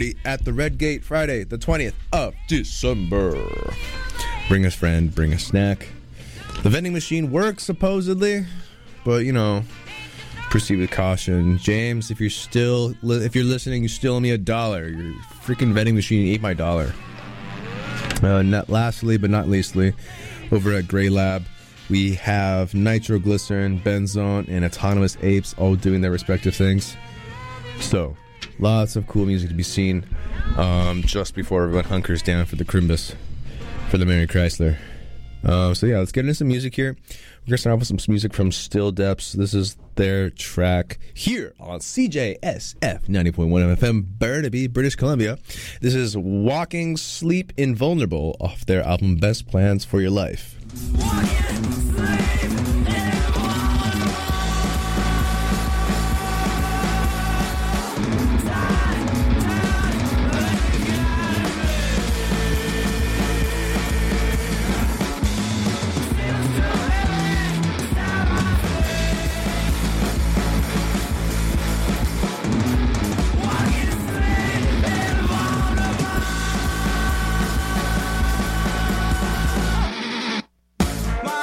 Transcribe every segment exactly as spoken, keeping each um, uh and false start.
at the Red Gate Friday, the twentieth of December. Bring a friend, bring a snack. The vending machine works, supposedly, but, you know, proceed with caution. James, if you're still, li- if you're listening, you still owe me a dollar. Your freaking vending machine ate my dollar. Uh, not lastly, but not leastly, over at Gray Lab, we have nitroglycerin, benzone, and autonomous apes all doing their respective things. So, lots of cool music to be seen um, just before everyone hunkers down for the Crimbus, for the Mary Chrysler. Uh, so yeah, let's get into some music here. We're going to start off with some music from Still Depths. This is their track here on C J S F ninety point one F M, Burnaby, British Columbia. This is Walking, Sleep, Invulnerable off their album Best Plans for Your Life. Walking, sleep, My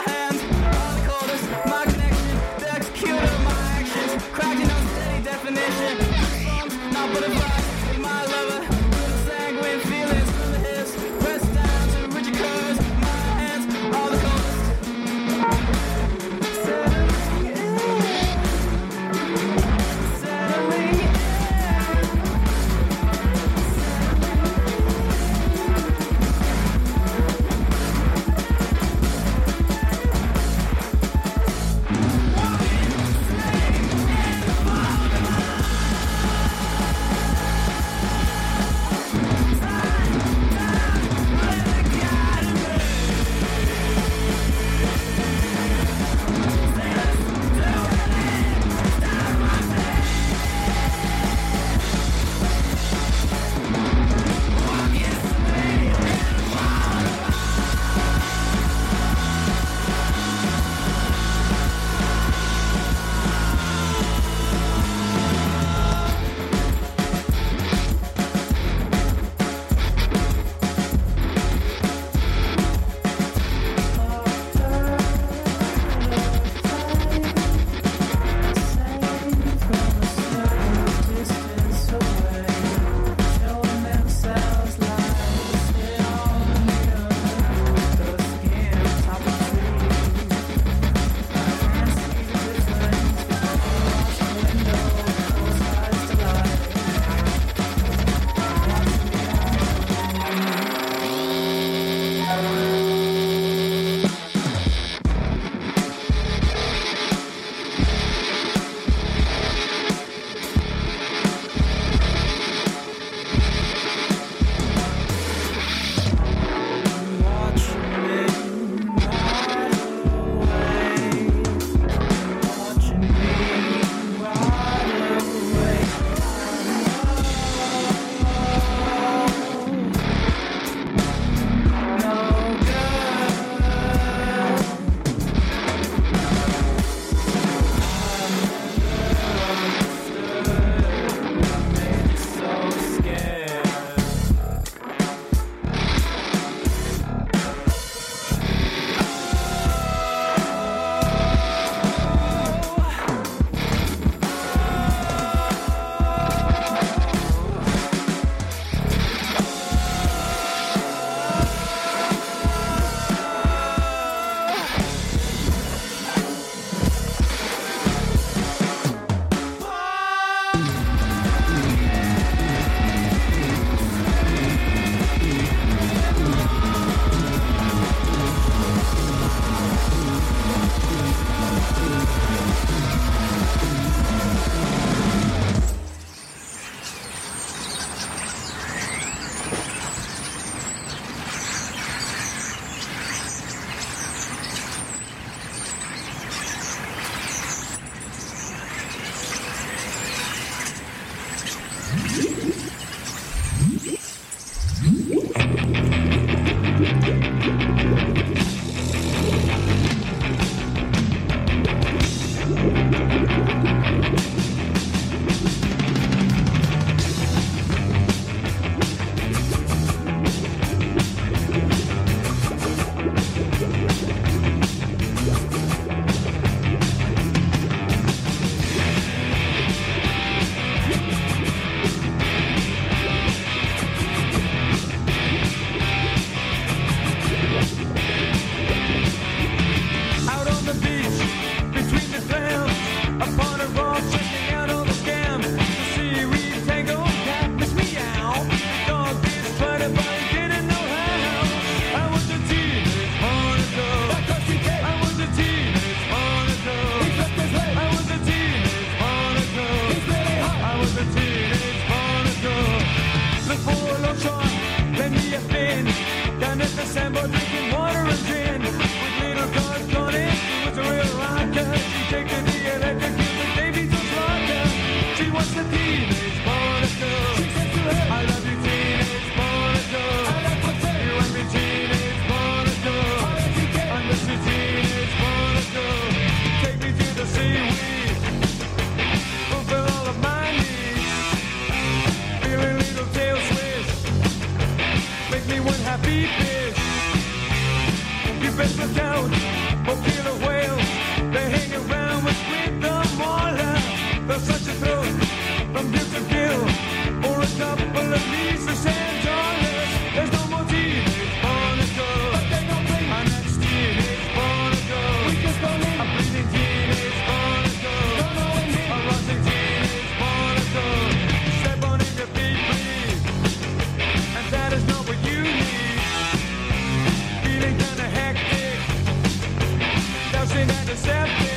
Look for a low shore, lend me a fin. Down at the sandbar drinking water and gin. With little cars gone in, she was a real rocker. She takes to the electric music, Davy's a slugger. She wants the teenage Monica. She says to her, I love you teenage Monica. I like what's that? You and me teenage Monica. How does he get? I miss you teenage Monica. Take me to the seaweed. Fulfill all of my needs. Feeling little tail swish. Make me one happy fish. You best look out for killer whales. They hang around with rhythm Marla. They're such a thrill from gill to gill. Or a couple of Lisa Santonas. There's no more teenage Monica. But they don't play my next teenage Monica. We just don't need I'm bleeding teenage Monica. Don't know what me. I'm rushing teenage Monica. Step on in your feet, please. And that is not what you need. Feeling kinda hectic. Dousing antiseptic.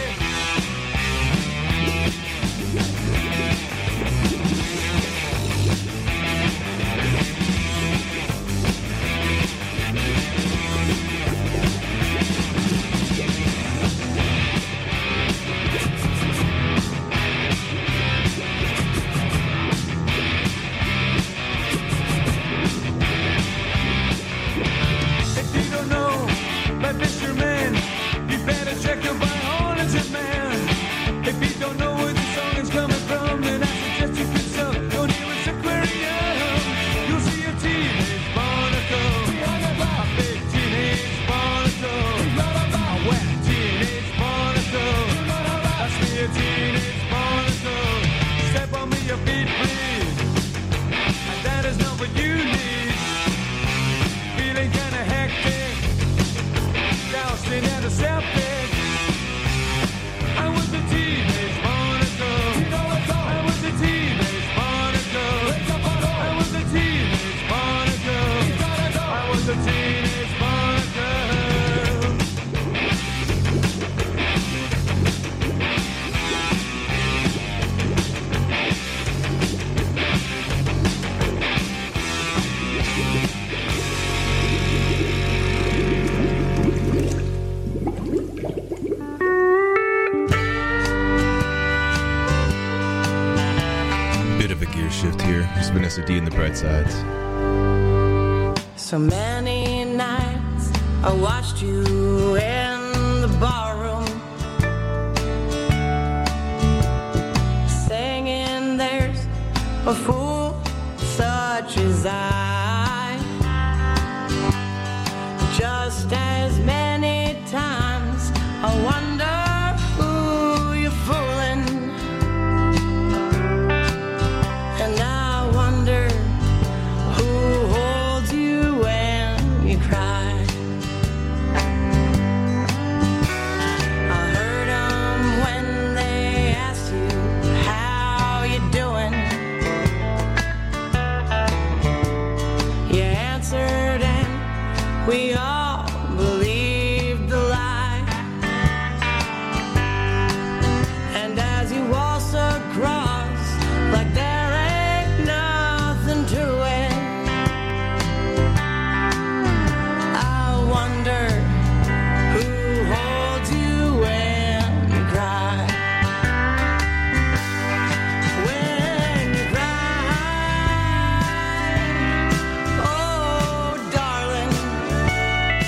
If you don't know my fisherman, you better check your biology, man. If you don't know where the song is coming from, then I suggest you consult your nearest aquarium. You'll see a teenage Monica, a big teenage Monica, a wet teenage Monica. That's me a teenage Monica. Step on me your feet, please. And that is not what you need. Feeling kinda hectic, doused in antiseptic. I was a teenage Monica. I was a teenage Monica. I was a teenage Monica. I was a teenage Monica. Bit of a gear shift here. It's Vanessa D and the Bright Sides. So many nights I watched you in the barroom, singing there's a fool such as I. Just as many times I wonder who you're fooling, and I wonder who holds you when you cry. I heard 'em when they asked you how you doing. You answered and we all believed the lie. And as you waltz across like there ain't nothing to it, I wonder who holds you when you cry. When you cry, oh darling,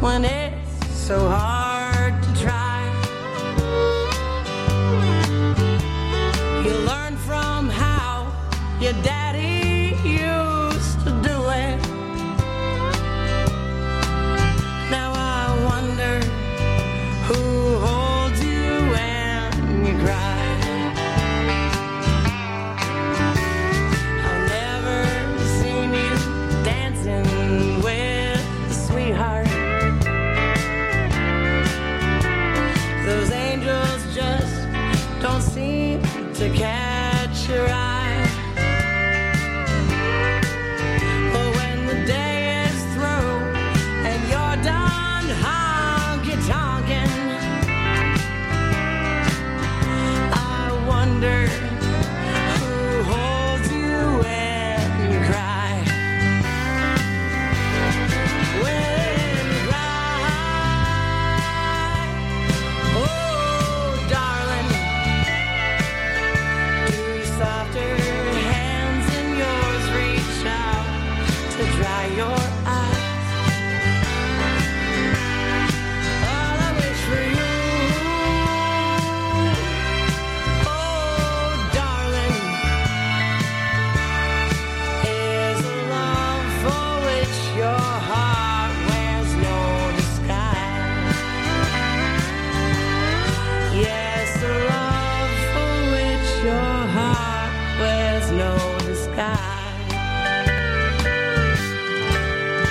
when it's so hard to try. You learn from how your daddy used to do it. Now I wonder who holds you when you cry. I've never seen you dancing with a sweetheart. Those angels just don't seem to catch your eye. But when the day is through and you're done honky-tonkin', I wonder who holds you when you cry. When you cry, oh darling, two softer hands in yours reach out to dry your eyes. All I wish for you, oh darling, is a love for which your heart wears no disguise. Yes, a love for which your heart wears no disguise.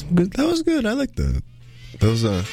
Good. That was good. I like that. That was uh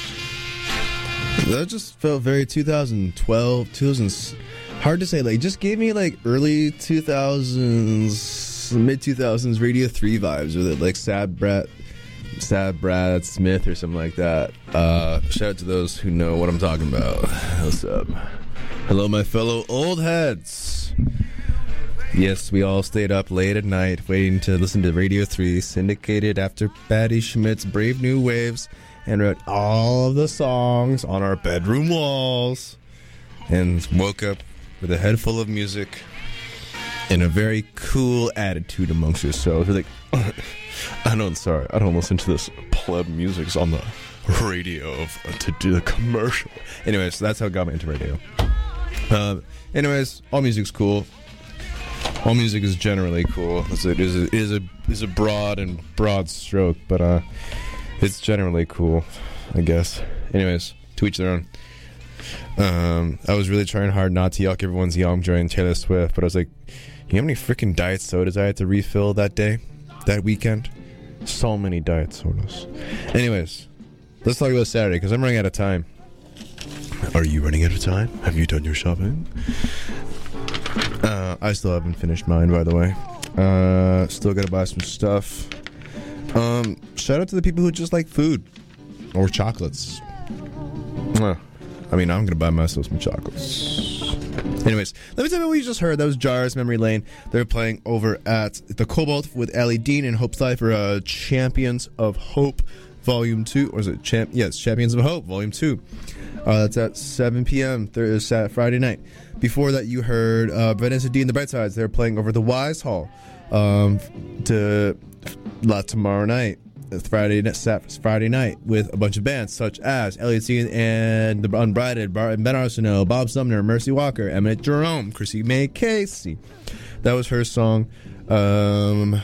that just felt very twenty twelve, two thousands. Hard to say. Like, just gave me like early two thousands, mid two thousands Radio three vibes with it, like Sad Brad, Sad Brad Smith or something like that. Uh, shout out to those who know what I'm talking about. What's up? Hello, my fellow old heads. Yes, we all stayed up late at night waiting to listen to Radio three, syndicated after Patti Schmidt's Brave New Waves, and wrote all of the songs on our bedroom walls, and woke up with a head full of music and a very cool attitude amongst yourselves. You're like, I don't, sorry, I don't listen to this pleb music's on the radio to do the commercial. Anyways, so that's how it got me into radio. Uh, anyways, all music's cool. All music is generally cool. It's a, it is a, it is a, is a broad and broad stroke, but uh, it's generally cool, I guess. Anyways, to each their own. Um, I was really trying hard not to yuck everyone's yum during Taylor Swift, but I was like, you know how many freaking diet sodas I had to refill that day, that weekend? So many diet sodas. Anyways, let's talk about Saturday, because I'm running out of time. Are you running out of time? Have you done your shopping? Uh, I still haven't finished mine, by the way. Uh, still gotta buy some stuff. Um, shout out to the people who just like food or chocolates. Mwah. I mean, I'm gonna buy myself some chocolates. Anyways, let me tell you what you just heard. That was Jars Memory Lane. They're playing over at the Cobalt with Ellie Dean and Hope Sly for uh, Champions of Hope Volume two. Or is it Champ? Yes, Champions of Hope Volume two. Uh, that's at seven p.m. Thursday, Friday night. Before that, you heard uh, Vanessa D and the Brightsides. They're playing over the Wise Hall um, to uh, tomorrow night, Friday, Friday night, with a bunch of bands such as Elliot C and the Unbridled, Ben Arsenault, Bob Sumner, Mercy Walker, Emmett Jerome, Chrissy May Casey. That was her song. Um,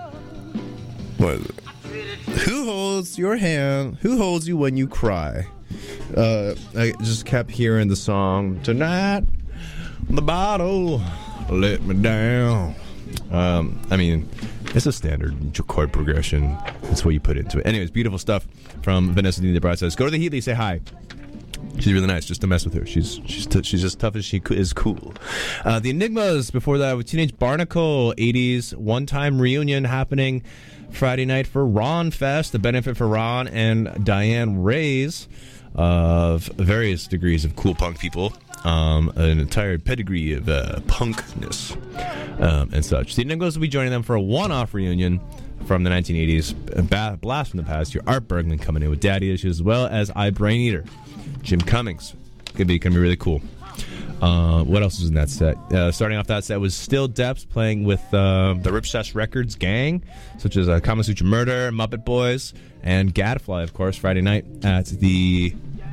what is it? Who holds your hand? Who holds you when you cry? Uh, I just kept hearing the song tonight. The bottle let me down. Um, I mean, it's a standard chord progression. That's what you put into it. Anyways, beautiful stuff from Vanessa D. The Brightsides. Go to the Heatley, say hi. She's really nice. Just to mess with her. She's she's t- she's as tough as she co- is cool. Uh, the Enigmas before that with Teenage Barnacle, eighties one-time reunion happening Friday night for Ron Fest. The benefit for Ron and Diane Reyes of various degrees of cool punk people. Um, an entire pedigree of uh, punkness um, and such. The Enigmas will be joining them for a one-off reunion from the nineteen eighties. A ba- blast from the past. Your Art Berglund coming in with Daddy Issues, as well as I Brain Eater. Jim Cummings. Gonna be gonna be really cool. Uh, what else was in that set? Uh, starting off that set was Still Depths playing with uh, the Ripshash Records gang, such as uh, Kama Sutra Murder, Muppet Boys, and Gadfly, of course, Friday night at the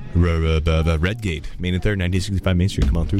Red Gate, Main and Third, nineteen sixty-five Main Street. Come on through.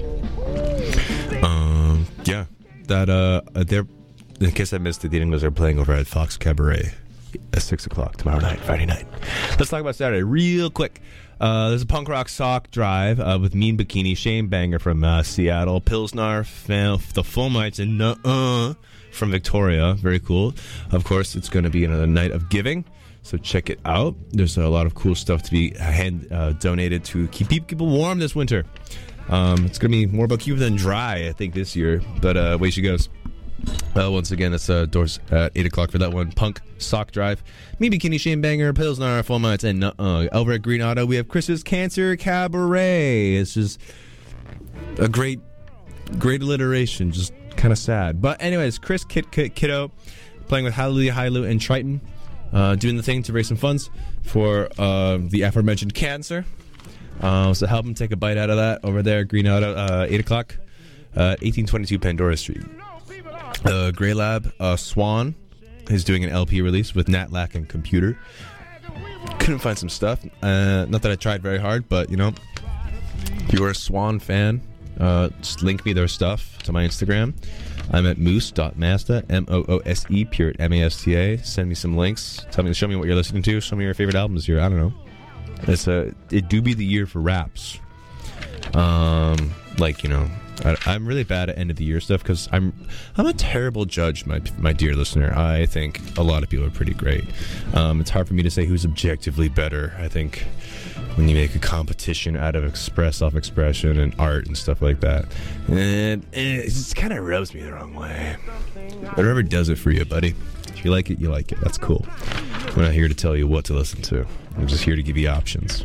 Um, yeah, that uh, they're. In case I missed it, the English are playing over at Fox Cabaret at six o'clock tomorrow night, Friday night. Let's talk about Saturday real quick. Uh, there's a punk rock sock drive uh, with Mean Bikini, Shane Banger from uh, Seattle, Pilsnar, F- the Fulmites, and Nuh-uh from Victoria. Very cool. Of course, it's going to be another night of giving, so check it out. There's a lot of cool stuff to be hand uh, donated to keep people warm this winter. Um, it's going to be more about Cuba than dry, I think, this year, but uh, away she goes. Uh, once again, it's uh, doors at eight o'clock for that one. Punk Sock Drive. Me Bikini, Shane Banger, Pilsnar, Fulmites, and uh, over at Green Auto, we have Chris's Cancer Cabaret. It's just a great, great alliteration. Just kind of sad. But anyways, Chris Kid, Kid, Kiddo playing with Hallelujah, Hailu, and Triton. Uh, doing the thing to raise some funds for uh, the aforementioned cancer. Uh, so help him take a bite out of that over there at Green Auto, uh, eight o'clock. Uh, eighteen twenty-two Pandora Street. Uh, Grey Lab, uh, Swan is doing an L P release with Nat Lack and Computer. Couldn't find some stuff. Uh, not that I tried very hard, but, you know, if you're a Swan fan, uh, just link me their stuff to my Instagram. I'm at moose dot masta, M O O S E, pure M A S T A. Send me some links. Tell me, show me what you're listening to. Show me your favorite albums here. I don't know. It's a, it do be the year for raps. Um, like, you know, I, I'm really bad at end of the year stuff because I'm I'm a terrible judge, my my dear listener. I think a lot of people are pretty great. Um, it's hard for me to say who's objectively better. I think when you make a competition out of express self-expression and art and stuff like that, and, and it just kind of rubs me the wrong way. Whatever does it for you, buddy. If you like it, you like it. That's cool. I'm not here to tell you what to listen to. I'm just here to give you options.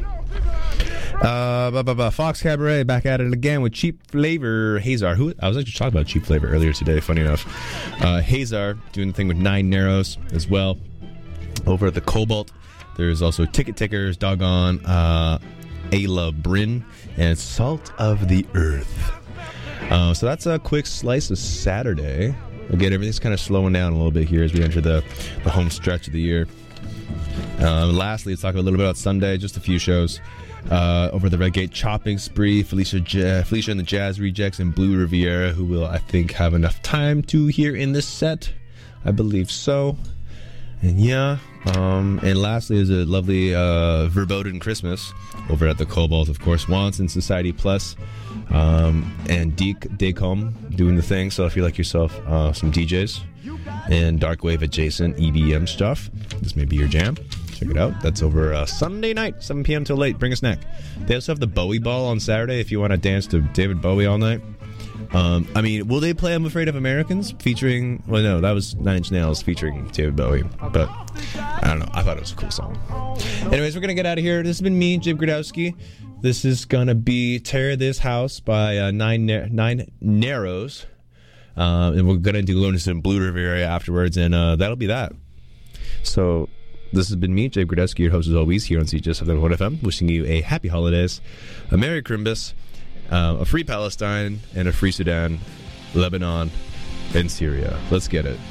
Uh, blah, blah, blah. Fox Cabaret back at it again with Cheap Flavor Hazar. Who I was actually talking about Cheap Flavor earlier today. Funny enough, uh, Hazar doing the thing with Nine Narrows as well. Over at the Cobalt, there's also Ticket Tickers, Doggone, uh, Ayla Bryn, and Salt of the Earth. Uh, so that's a quick slice of Saturday. Again, everything's kind of slowing down a little bit here as we enter the, the home stretch of the year. Uh, lastly, let's talk a little bit about Sunday. Just a few shows. Uh, over the Redgate Chopping Spree, Felicia J- Felicia and the Jazz Rejects, and Blue Riviera, who will, I think, have enough time to hear in this set. I believe so. And yeah. Um, and lastly is a lovely uh, Verboten Christmas over at the Cobalt, of course. Wonson Society Plus um, and Deke Dacom doing the thing. So if you like yourself uh, some D Js and Darkwave adjacent E B M stuff, this may be your jam. Check it out. That's over uh, Sunday night, seven p.m. till late. Bring a snack. They also have the Bowie Ball on Saturday if you want to dance to David Bowie all night. Um, I mean, will they play I'm Afraid of Americans featuring... Well, no, that was Nine Inch Nails featuring David Bowie. But, I don't know. I thought it was a cool song. Anyways, we're going to get out of here. This has been me, Jim Gradowski. This is going to be Tear This House by uh, Nine, Na- Nine Narrows. Uh, and we're going to do Lotus and Blue Riviera afterwards, and uh, that'll be that. So... This has been me, Jay Gradowski, your host as always, here on C J S seven point one F M, wishing you a happy holidays, a Merry Christmas, uh, a free Palestine, and a free Sudan, Lebanon, and Syria. Let's get it.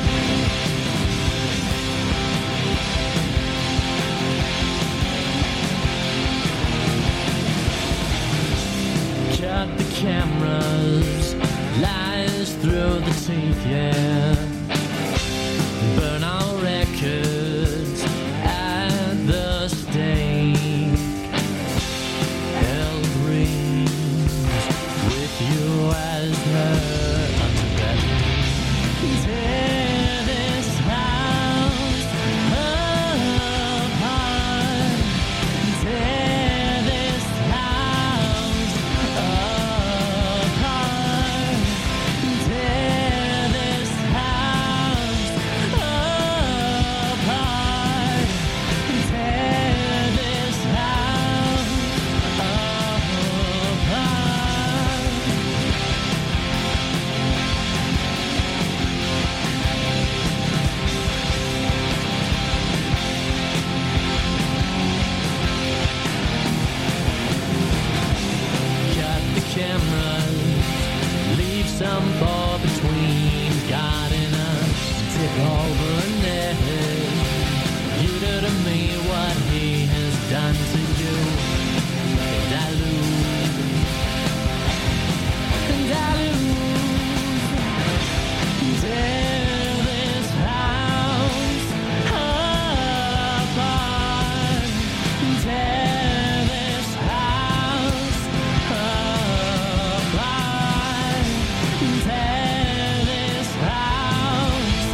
Cut the cameras, lies through the teeth, yeah. Burn our records at the stake. Hell breathes with you as her underbelly. Tear this house apart. Tear this house apart. Tear this house apart. Tear this house Cut the cameras, leave some for between. God in us, tip over a net. You do to me what he has done to you. And I lose, and I lose. Tear this house apart. Tear this house apart. Tear this house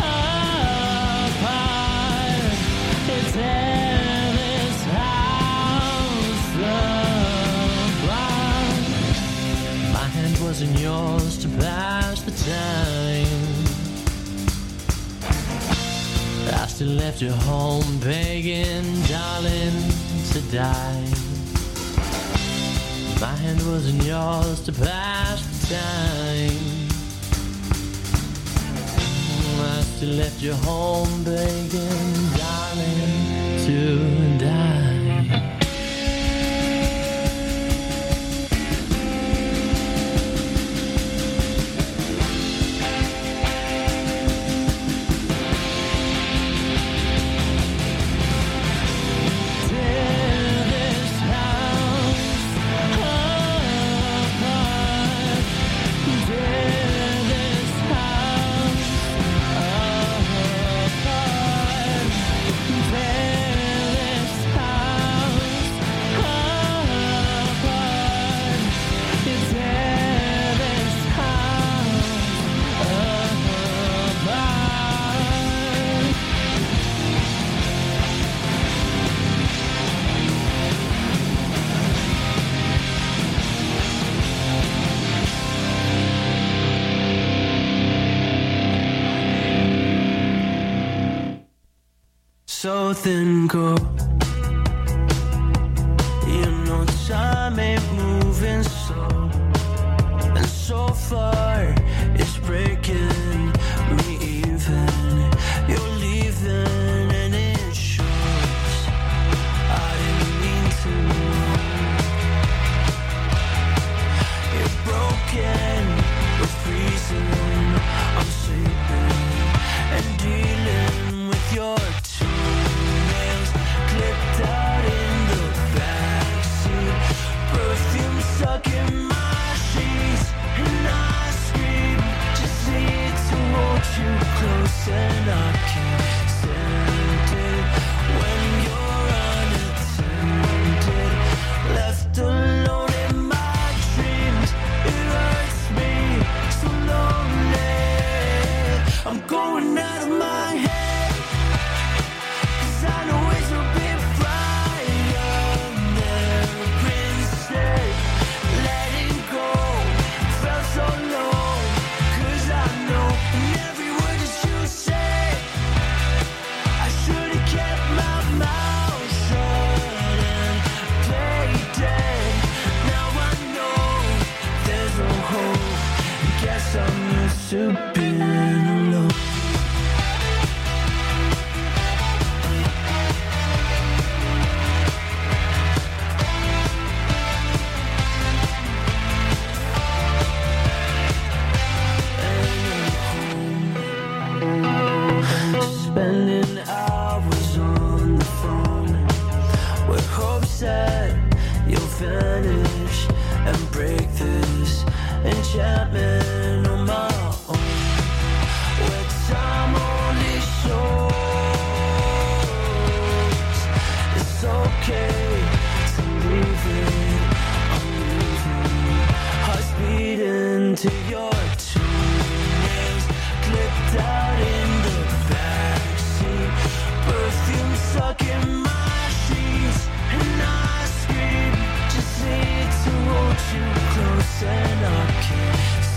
apart. Tear this house apart. My hand wasn't yours to pass the time. I still left you home begging, darling, to die. My hand wasn't yours to pass the time. I still left you home begging, darling, to die. Tear this house apart. Tear this house apart. Tear go, then go. You know time ain't moving slow, and so far it's breaking me even. You're leaving and it shows. I didn't mean to. You're broken with reason. I'm sleeping and dealing with your toenails clipped out in the backseat. Perfume stuck in my sheets, and I scream. Just need to hold you close, and I can't stand it when you're unattended, left alone in my dreams. It hurts me so lonely. I'm going out of my head, 'cause I know it's a bit brighter there. Instead, letting go felt so low, 'cause I know in every word that you say, I should've kept my mouth shut and played dead. Now I know there's no hope. Guess I'm used to being alone. Spending hours on the phone with hopes that you'll vanish and break this enchantment on my own, where time only shows it's okay to leave it. I'm leaving, heart's beating to your toenails clipped out in the backseat. Perfume stuck in my sheets, and I scream. Just need to hold you close, and I can't